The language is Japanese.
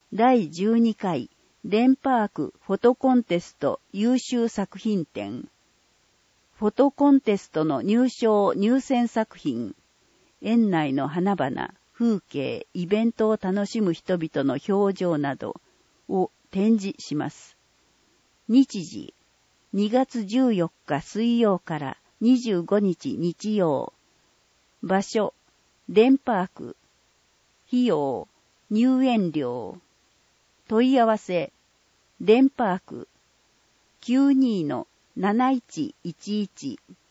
第12回デンパークフォトコンテスト優秀作品展。フォトコンテストの入選作品。園内の花々、風景、イベントを楽しむ人々の表情などを展示します。日時、2月14日水曜から25日日曜。場所、デンパーク。費用、入園料。問い合わせ、デンパーク 92-7111